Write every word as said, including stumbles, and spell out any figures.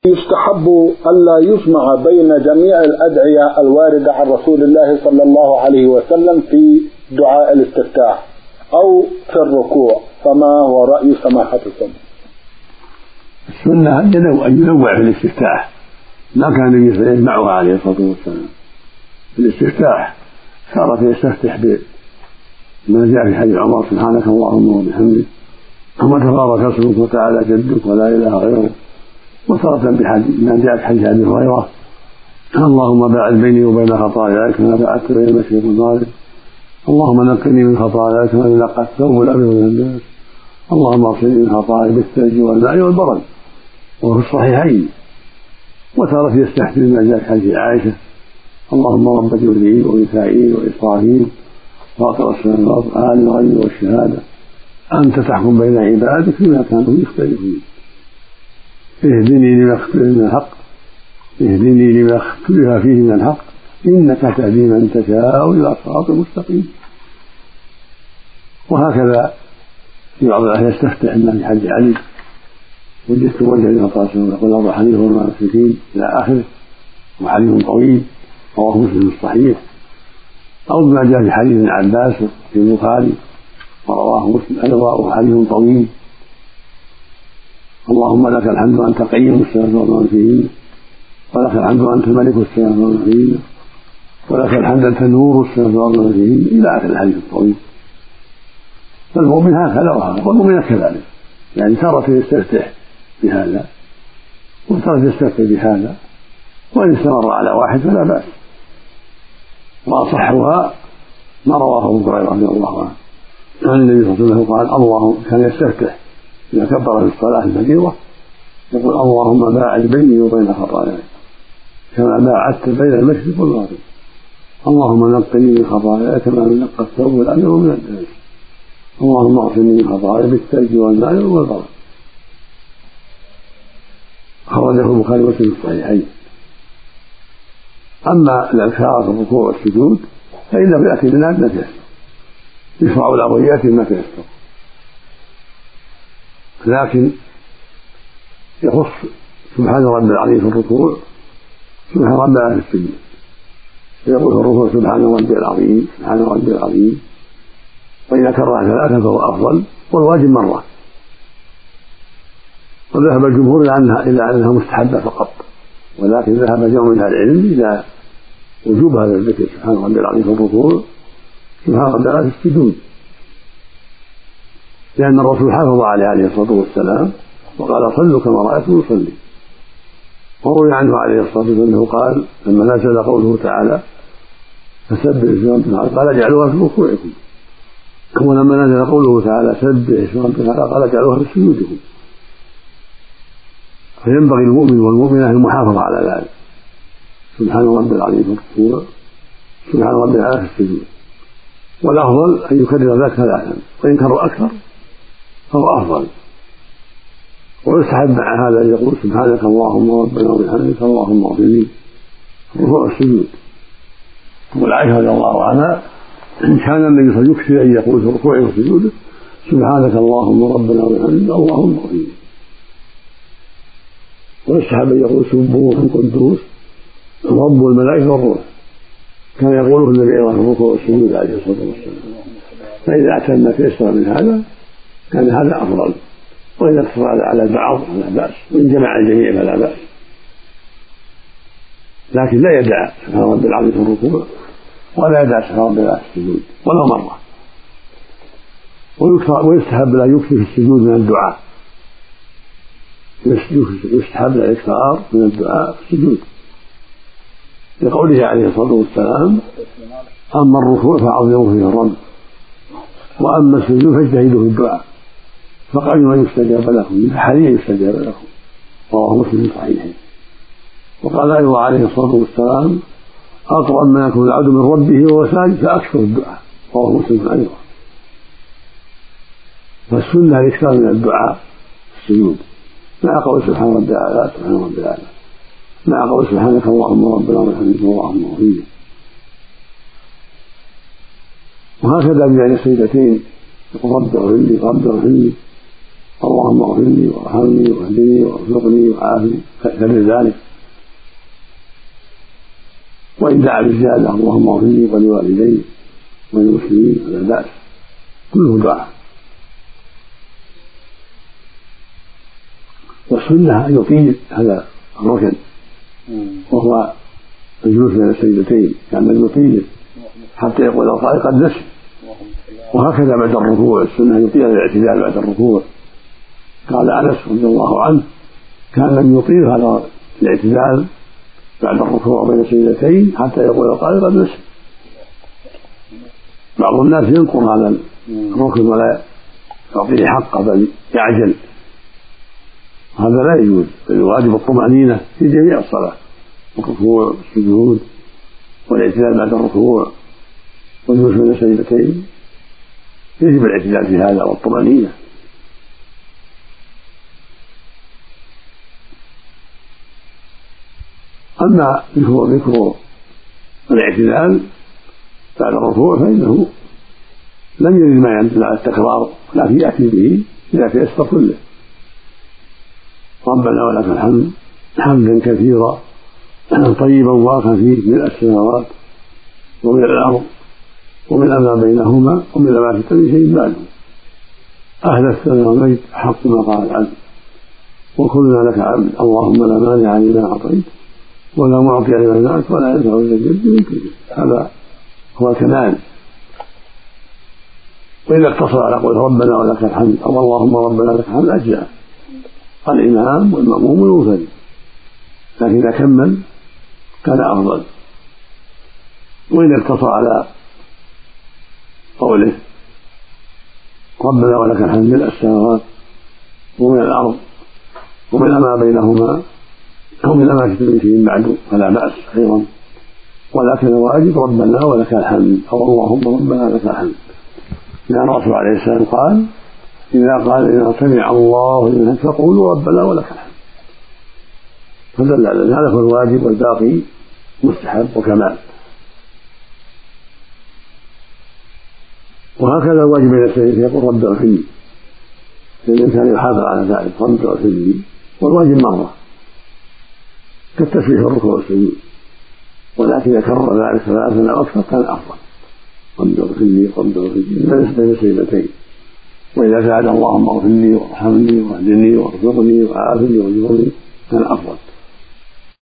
يستحب ألا يجمع بين جميع الأدعية الواردة عن رسول الله صلى الله عليه وسلم في دعاء الاستفتاح أو في الركوع، فما هو رأي سماحتكم؟ السنة أن ينوع في الاستفتاح، ما كان النبي يجمعها عليه الصلاة والسلام. في الاستفتاح صار يستفتح بما جاء في حديث عمر: سبحانك اللهم وبحمدك وتبارك اسمك وتعالى جدك ولا إله غيرك. وتارة بما جاء في حديث أبي هريرة: اللهم باعد بيني وبين خطاياي كما باعدت بين المشرق والمغرب، اللهم نقني من خطاياي كما ينقى الثوب الأبيض من الدنس، اللهم اغسلني من خطاياي بالثلج والماء والبرد. وفي الصحيحين. وتارة يستحسن بما جاء في حديث عائشة: اللهم رب جبريل وميكائيل وإسرافيل فاطر السماوات عالم الغيب والشهادة أنت تحكم بين عبادك فيما كانوا يختلفون، اهدني لما اختلف من الحق اهدني لما اختلف فيه من الحق إنك تهدي من تشاء إلى صراط مستقيم. وهكذا في بعض الأحيان يستفتح الناس في حديث علي: وجدت وجه للمطاسم يقول أبو حنيفة والمالكيين إلى آخره، وحديث طويل رواه مسلم الصحيح. أو بما جاء في حديث ابن عباس في البخاري ورواه مسلم أيضا وحديث طويل: اللهم لك الحمد أنت قيم السماوات والأرض فيهن، ولك الحمد أنت ملك السماوات والأرض فيهن، ولك الحمد أنت نور السماوات والأرض فيهن، إلى آخر الحديث الطويل. فالمؤمن هكذا وهكذا، والمؤمن كذلك، يعني تارة يستفتح بهذا وتارة يستفتح بهذا، وإن استمر على واحد فلا بأس. وأصحها ما رواه أبو هريرة رضي الله عنه عن النبي صلى الله عليه وسلم قال: الله كان يستفتح إذا كبر في الصلاة الفريضة يقول: اللهم باعد بيني وبين خطاياي كما باعدت بين المشرق والمغرب، اللهم نقني من خطاياي كما ينقى الثوب الأبيض من الدنس، اللهم اغسلني من خطاياي بالثلج والماء والبرد. خرجه البخاري ومسلم في الصحيحين. أما الأذكار في الركوع والسجود فإنه يأتي لنا ما تيسر، يشرع له ويأتي ما تيسر، لكن يخص سبحان رب العظيم في الركوع، سبحان رب العظيم في السجود. يقول في الركوع: سبحان ربي العظيم سبحان ربي العظيم، وإذا كرر ثلاثة فهو أفضل، والواجب مرة. وذهب الجمهور إلى أنها مستحبة فقط، ولكن ذهب جمع من أهل العلم إلى وجوب هذا الذكر: سبحان ربي العظيم في الركوع، سبحان ربي العظيم في السجود، لأن الرسول حافظ عليه عليه الصلاة والسلام وقال: صلوا كما رأيتم يصلي. وروي عنه عليه الصلاة والسلام أنه قال لما نزل قوله تعالى: فسبح اسم ربك الأعلى، قال: اجعلوها في ركوعكم. ولما نزل قوله تعالى: سبح اسم ربك الأعلى، قال: اجعلوها في سجودكم. فينبغي المؤمن والمؤمنة المحافظة على ذلك: سبحان ربي العظيم في الركوع، سبحان ربي الأعلى في السجود. والأفضل أن يكرر ذلك ثلاثا، وإن كرر أكثر فهو أفضل. ويستحب مع هذا أن يقول: سبحانك اللهم ربنا وبحمدك اللهم اغفر لي في الركوع والسجود. والعائشة رضي الله عنها كان النبي صلى الله عليه وسلم يكثر أن يقول في الركوع والسجود: سبحانك اللهم ربنا وبحمدك اللهم اغفر لي. ويستحب أن يقول: سبوح قدوس رب الملائكة والروح، كان يقوله النبي في الركوع والسجود عليه الصلاة والسلام. فإذا أتم ما تيسر من هذا كان هذا أفضل، وإذا اقتصر على البعض فلا بأس، وإن جمع الجميع فلا بأس. لكن لا يدع سبحان ربي العظيم في الركوع ولا يدع سبحان ربي العظيم في السجود ولو مرة. ويستحب لا يكثر في السجود من الدعاء، يستحب الاكثار من الدعاء في السجود، لقوله عليه الصلاة والسلام: أما الركوع فعظموا فيه الرب، وأما السجود فاجتهدوا في الدعاء فقالوا أن يستجاب لكم فحري يستجاب لكم. رواه مسلم صحيحا. وقال أيضا عليه الصلاة والسلام: أقرب ما يكون العبد من ربه وهو ساجد فأكثر الدعاء. رواه مسلم أيضا. فالسنة الإكثار من الدعاء في السجود، مع قول سبحان ربي الأعلى سبحان ربي الأعلى، مع قول سبحانك اللهم ربنا وبحمدك اللهم اغفر لي. وهكذا بين السجدتين يقول: رب اغفر لي رب اغفر لي، اللهم اغفر لي وارحمني واهدني وارزقني وعافني كذل ذلك. وإن دعا بالزيادة اللهم اغفر لي ولوالدي وللمسلمين فلا بأس، كله دعاء. والسنة أن يطيل هذا الركن وهو الجلوس بين السجدتين، كان يطيل حتى يقول القائل قد نسي. وهكذا بعد الركوع السنة أن يطيل الاعتدال بعد الركوع. قال أنس رضي الله عنه كان لم يطيل هذا الاعتدال بعد الركوع بين السجدتين حتى يقول القائل قد نسي. بعض الناس ينكر هذا الركن ولا يعطيه حقه بل يعجل، هذا لا يجوز، بل الواجب الطمأنينة في جميع الصلاة، الركوع والسجود والاعتدال بعد الركوع والجلوس بين السجدتين، يجب الاعتدال في هذا والطمأنينة. أما ذكر الاعتدال بعد الركوع فإنه لم يرد ما يدل على التكرار، لكن يأتي به إذا تيسر كله. ربنا ولك الحمد حمدا كثيرا طيبا مباركا فيه من السماوات ومن الأرض ومن ما بينهما ومن ما في كل شيء بعده، أهل الثناء والمجد حق ما قال العبد وكلنا لك عبد، اللهم لا مانع لما أعطيت ولا معطي لما منعت ولا ينفع ذا الجد منك. هذا هو الكمال. وإذا اقتصر على قول ربنا ولك الحمد أو اللهم ربنا لك الحمد أجزاء الإمام والمأموم والمنفرد، لكن إذا كمل كان أفضل. وإذا اقتصر على قوله ربنا ولك الحمد من السماوات ومن الأرض ومن ما بينهما ومن ما في شيء بعد فلا بأس أيضا، ولكن الواجب ربنا ولك الحمد أو اللهم ربنا لك الحمد، لأن الرسول عليه السلام قال إذا قال إذا سمع الله لمن فقولوا ربنا ولك الحمد، فدل على هذا هو الواجب والباقي مستحب وكمال. وهكذا الواجب بين السجدتين يقول رب اغفر لي، الإنسان يحافظ على ذلك رب اغفر لي، والواجب مرة كالتسبيح والركوع والسجود، ولكن إذا كرر ذلك ثلاثا أو أكثر كان أفضل، رب اغفر لي رب اغفر لي بين السجدتين. وإذا زاد اللهم اغفر لي وارحمني واهدني وارزقني وعافني وارزقني كان أفضل.